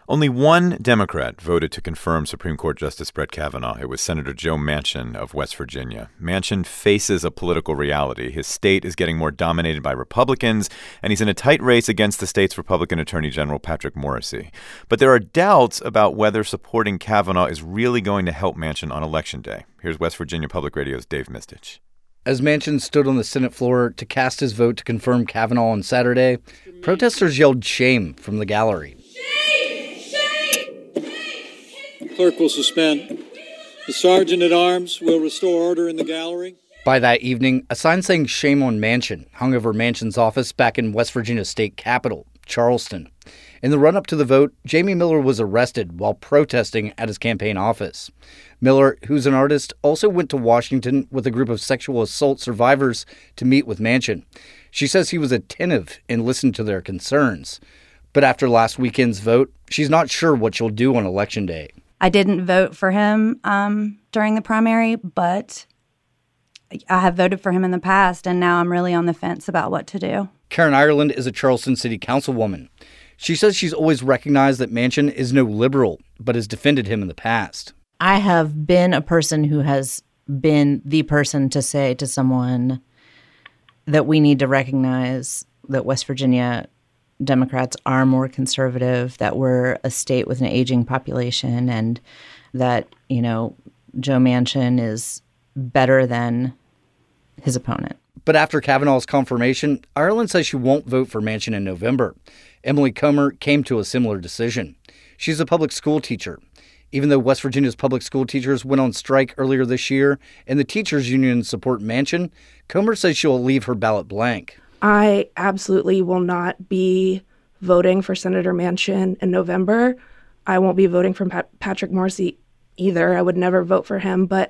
Only one Democrat voted to confirm Supreme Court Justice Brett Kavanaugh. It was Senator Joe Manchin of West Virginia. Manchin faces a political reality. His state is getting more dominated by Republicans, and he's in a tight race against the state's Republican Attorney General Patrick Morrisey. But there are doubts about whether supporting Kavanaugh is really going to help Manchin on Election Day. Here's West Virginia Public Radio's Dave Mistich. As Manchin stood on the Senate floor to cast his vote to confirm Kavanaugh on Saturday, protesters yelled shame from the gallery. Clerk will suspend. The Sergeant-at-Arms will restore order in the gallery. By that evening, a sign saying "Shame on Manchin" hung over Manchin's office back in West Virginia's state capital, Charleston. In the run-up to the vote, Jamie Miller was arrested while protesting at his campaign office. Miller, who's an artist, also went to Washington with a group of sexual assault survivors to meet with Manchin. She says he was attentive and listened to their concerns. But after last weekend's vote, she's not sure what she'll do on Election Day. I didn't vote for him during the primary, but I have voted for him in the past, and now I'm really on the fence about what to do. Karen Ireland is a Charleston City Councilwoman. She says she's always recognized that Manchin is no liberal, but has defended him in the past. I have been a person who has been the person to say to someone that we need to recognize that West Virginia Democrats are more conservative, that we're a state with an aging population, and that, Joe Manchin is better than his opponent. But after Kavanaugh's confirmation, Ireland says she won't vote for Manchin in November. Emily Comer came to a similar decision. She's a public school teacher. Even though West Virginia's public school teachers went on strike earlier this year and the teachers' union support Manchin, Comer says she'll leave her ballot blank. I absolutely will not be voting for Senator Manchin in November. I won't be voting for Patrick Morrisey either. I would never vote for him. But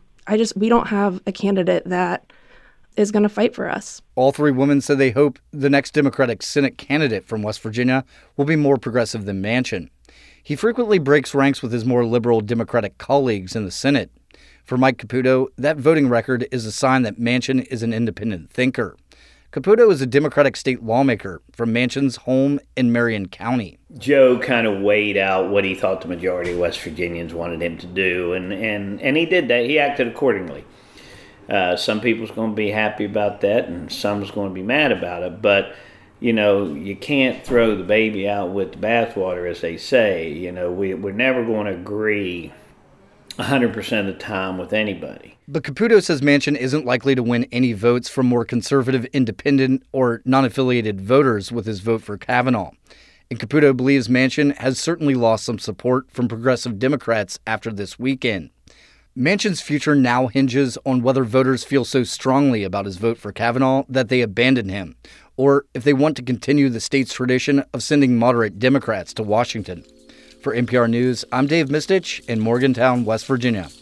we don't have a candidate that is going to fight for us. All three women said they hope the next Democratic Senate candidate from West Virginia will be more progressive than Manchin. He frequently breaks ranks with his more liberal Democratic colleagues in the Senate. For Mike Caputo, that voting record is a sign that Manchin is an independent thinker. Caputo is a Democratic state lawmaker from Manchin's home in Marion County. Joe kind of weighed out what he thought the majority of West Virginians wanted him to do, and he did that. He acted accordingly. Some people's going to be happy about that, and some's going to be mad about it. But, you can't throw the baby out with the bathwater, as they say. We're never going to agree 100% of the time with anybody. But Caputo says Manchin isn't likely to win any votes from more conservative, independent, or non-affiliated voters with his vote for Kavanaugh. And Caputo believes Manchin has certainly lost some support from progressive Democrats after this weekend. Manchin's future now hinges on whether voters feel so strongly about his vote for Kavanaugh that they abandon him, or if they want to continue the state's tradition of sending moderate Democrats to Washington. For NPR News, I'm Dave Mistich in Morgantown, West Virginia.